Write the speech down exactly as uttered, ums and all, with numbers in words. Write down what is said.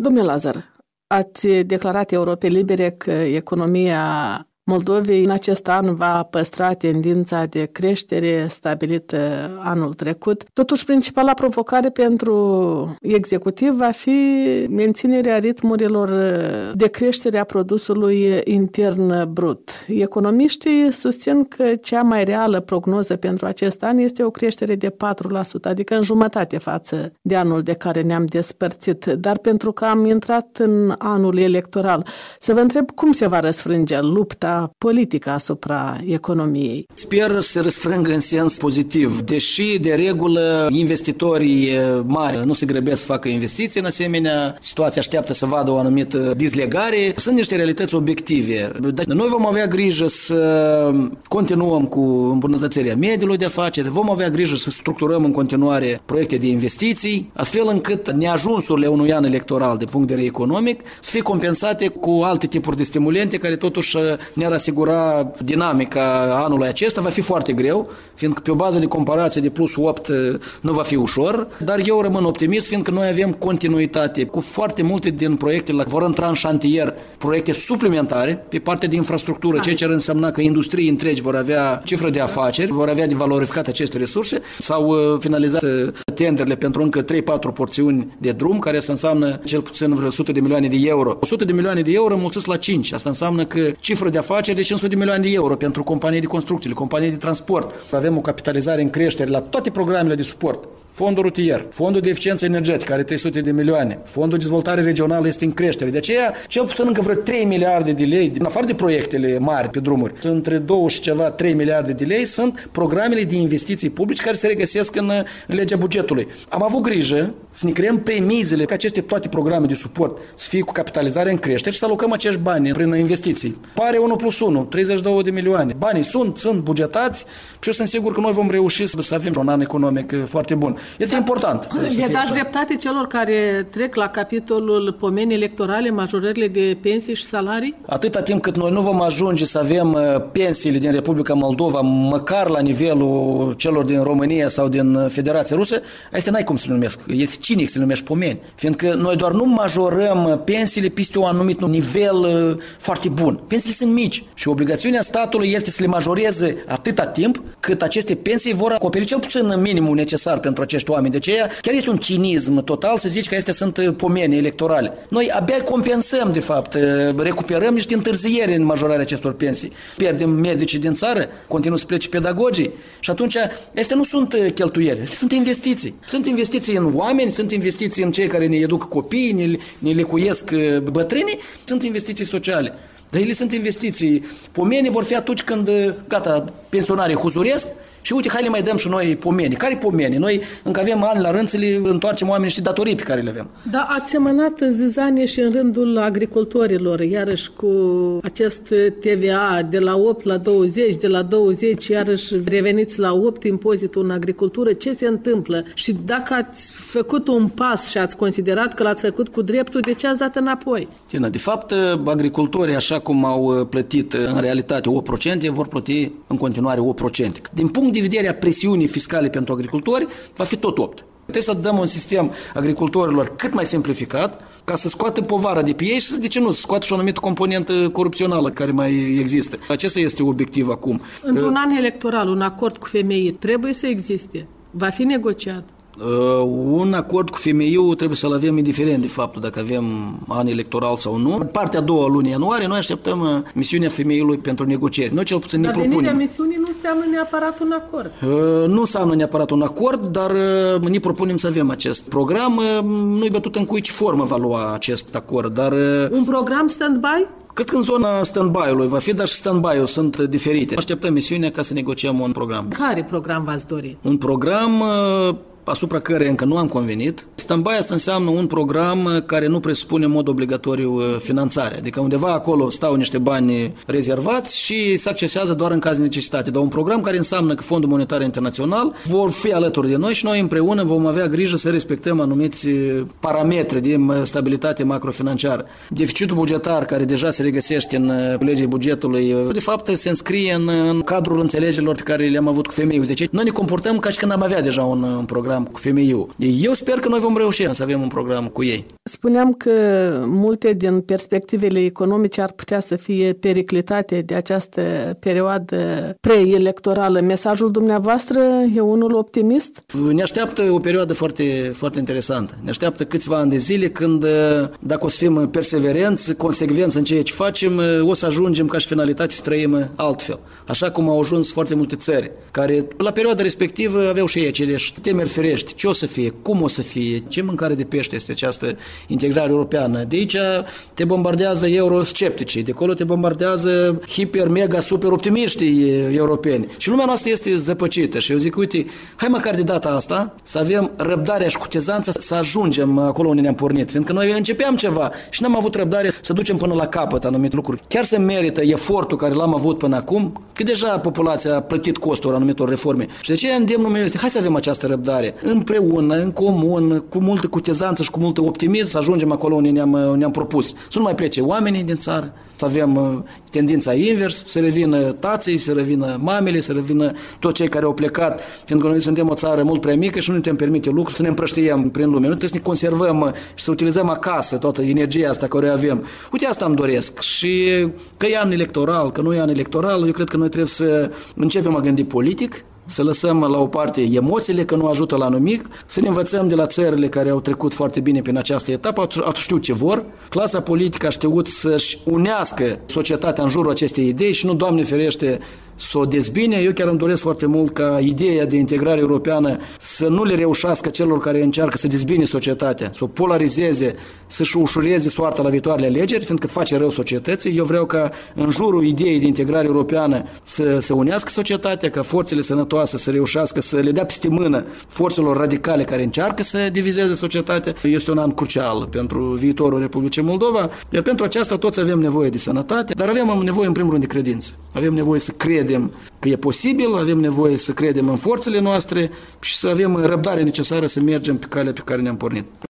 Domnule Lazar, ați declarat Europei Libere că economia Moldovei în acest an va păstra tendința de creștere stabilită anul trecut. Totuși, principala provocare pentru executiv va fi menținerea ritmurilor de creștere a produsului intern brut. Economiștii susțin că cea mai reală prognoză pentru acest an este o creștere de patru la sută, adică în jumătate față de anul de care ne-am despărțit. Dar pentru că am intrat în anul electoral, să vă întreb cum se va răsfrânge lupta politică asupra economiei. Sper să se răsfrângă în sens pozitiv, deși de regulă investitorii mari nu se grăbesc să facă investiții în asemenea situație, așteaptă să vadă o anumită dizlegare. Sunt niște realități obiective. Noi vom avea grijă să continuăm cu îmbunătățirea mediului de afaceri, vom avea grijă să structurăm în continuare proiecte de investiții, astfel încât neajunsurile unui an electoral de punct de vedere economic să fie compensate cu alte tipuri de stimulente care totuși ne-ar asigura dinamica anului acesta. Va fi foarte greu, fiindcă pe o bază de comparație de plus opt nu va fi ușor, dar eu rămân optimist, fiindcă noi avem continuitate cu foarte multe din proiectele vor intra în șantier, proiecte suplimentare pe partea de infrastructură, ceea ce ar însemna că industrii întregi vor avea cifră de afaceri, vor avea de valorificat aceste resurse. S-au finalizat tenderele pentru încă trei patru porțiuni de drum, care să înseamnă cel puțin vreo o sută de milioane de euro. o sută de milioane de euro mulțit la cinci. Asta înseamnă că cifră de afaceri de cinci sute de milioane de euro pentru companii de construcții, companii de transport. Avem o capitalizare în creștere la toate programele de suport. Fondul rutier, fondul de eficiență energetică are trei sute de milioane, fondul de dezvoltare regională este în creștere. De aceea, cel puțin încă vreo trei miliarde de lei, în afară de proiectele mari pe drumuri, între două și ceva, trei miliarde de lei sunt programele de investiții publice care se regăsesc în, în legea bugetului. Am avut grijă să ne creăm premizele ca aceste toate programe de suport să fie cu capitalizare în creștere și să alocăm acești bani prin investiții. Pare unu plus unu, treizeci și două de milioane. Banii sunt, sunt bugetați și eu sunt sigur că noi vom reuși să avem un an economic foarte bun. Este important. Le dați dreptate celor care trec la capitolul pomeni electorale, majorările de pensii și salarii? Atâta timp cât noi nu vom ajunge să avem pensiile din Republica Moldova măcar la nivelul celor din România sau din Federația Rusă, astea n-ai cum să le numesc. Este cinic să le numești pomeni. Fiindcă noi doar nu majorăm pensiile peste un anumit nivel foarte bun. Pensiile sunt mici și obligațiunea statului este să le majoreze atâta timp cât aceste pensii vor acoperi cel puțin minimul necesar pentru acești oameni. De aceea chiar este un cinism total să zici că astea sunt pomeni electorale. Noi abia compensăm, de fapt, recuperăm niște întârzieri în majorarea acestor pensii. Pierdem medicii din țară, continuă să plece pedagogii și atunci astea nu sunt cheltuieli, astea sunt investiții. Sunt investiții în oameni, sunt investiții în cei care ne educă copiii, ne, ne lecuiesc bătrânii, sunt investiții sociale. Dar ele sunt investiții. Pomenii vor fi atunci când, gata, pensionarii huzuresc și uite, hai le mai dăm și noi pomeni. Care pomeni? Noi încă avem ani la rând să le întoarcem oamenii niște datorii pe care le avem. Da, ați semănat zizanie și în rândul agricultorilor, iarăși cu acest T V A de la opt la douăzeci, de la douăzeci, iarăși reveniți la opt impozitul în agricultură. Ce se întâmplă? Și dacă ați făcut un pas și ați considerat că l-ați făcut cu dreptul, de ce ați dat înapoi? Tina, de fapt, agricultorii, așa cum au plătit în realitate opt la sută, vor plăti în continuare opt la sută. Din punct de vedere a presiunii fiscale pentru agricultori, va fi tot opt. Trebuie să dăm un sistem agricultorilor cât mai simplificat, ca să scoată povara de pe ei și, de ce nu, să scoată și o anumită componentă corupțională care mai există. Acesta este obiectiv acum. Într-un an electoral, un acord cu femeii trebuie să existe. Va fi negociat. Uh, un acord cu femeiul trebuie să-l avem indiferent de faptul dacă avem an electoral sau nu. În partea a doua lunii ianuarie noi așteptăm uh, misiunea femeiului pentru negocieri. Noi cel puțin ne propunem. Dar venirea misiunii nu înseamnă neapărat un acord. Uh, nu înseamnă neapărat un acord, dar uh, ne propunem să avem acest program. Uh, nu-i bătut în cui ce formă va lua acest acord, dar... Uh, un program stand-by? Cred că în zona stand-by-ului va fi, dar și stand-by-ul sunt diferite. Așteptăm misiunea ca să negociem un program. Care program v-ați dori? Un program... Uh, asupra care încă nu am convenit. Stand-by asta înseamnă un program care nu presupune în mod obligatoriu finanțare. Adică undeva acolo stau niște bani rezervați și se accesează doar în caz de necesitate. Dar un program care înseamnă că Fondul Monetar Internațional vor fi alături de noi și noi împreună vom avea grijă să respectăm anumiți parametri de stabilitate macrofinanciară. Deficitul bugetar care deja se regăsește în legea bugetului, de fapt se înscrie în, în cadrul înțelegerilor pe care le-am avut cu femeiul. Deci noi ne comportăm ca și când am avea deja un, un program program cu femeiul. Eu sper că noi vom reuși să avem un program cu ei. Spuneam că multe din perspectivele economice ar putea să fie periclitate de această perioadă preelectorală. Mesajul dumneavoastră e unul optimist? Ne așteaptă o perioadă foarte, foarte interesantă. Ne așteaptă câțiva ani de zile când, dacă o să fim perseverenți, consecvenți în ceea ce facem, o să ajungem ca și finalitate să trăim altfel. Așa cum au ajuns foarte multe țări, care la perioada respectivă aveau și ei aceleași temeri ferești. Ce o să fie? Cum o să fie? Ce mâncare de pește este această integrare europeană? De aici te bombardează euroscepticii, de acolo te bombardează hiper, mega, super optimiștii europeni. Și lumea noastră este zăpăcită și eu zic, uite, hai măcar de data asta să avem răbdarea și cutezanța să ajungem acolo unde ne-am pornit. Fiindcă noi începeam ceva și n-am avut răbdare să ducem până la capăt anumite lucruri. Chiar se merită efortul care l-am avut până acum, că deja populația a plătit costul anumitor reforme. Și de aceea îndemnul meu este, hai să avem această răbdare împreună, în comun, cu multă cutezanță și cu multă optimism să ajungem acolo unde ne-am, ne-am propus. Să nu mai plece oamenii din țară, să avem tendința invers, să revină tații, să revină mamele, să revină toți cei care au plecat, fiindcă noi suntem o țară mult prea mică și nu ne putem permite lucruri, să ne împrăștiem prin lume. Nu trebuie să ne conservăm și să utilizăm acasă toată energia asta care o avem. Uite, asta îmi doresc. Și că e an electoral, că nu e an electoral, eu cred că noi trebuie să începem a gândi politic, să lăsăm la o parte emoțiile, că nu ajută la nimic, să ne învățăm de la țările care au trecut foarte bine prin această etapă, au știut ce vor. Clasa politică a știut să-și unească societatea în jurul acestei idei și nu, Doamne ferește, să o dezbine. Eu chiar îmi doresc foarte mult ca ideea de integrare europeană să nu le reușească celor care încearcă să dezbine societatea, să o polarizeze, să-și ușureze soarta la viitoarele alegeri, fiindcă face rău societății. Eu vreau ca în jurul ideii de integrare europeană să se unească societatea, ca forțele sănătoase să reușească să le dea peste mână forțelor radicale care încearcă să divizeze societatea. Este un an crucial pentru viitorul Republicii Moldova, iar pentru aceasta toți avem nevoie de sănătate, dar avem nevoie în primul rând de credință. Avem nevoie să credem că e posibil, avem nevoie să credem în forțele noastre și să avem răbdare necesară să mergem pe calea pe care ne-am pornit.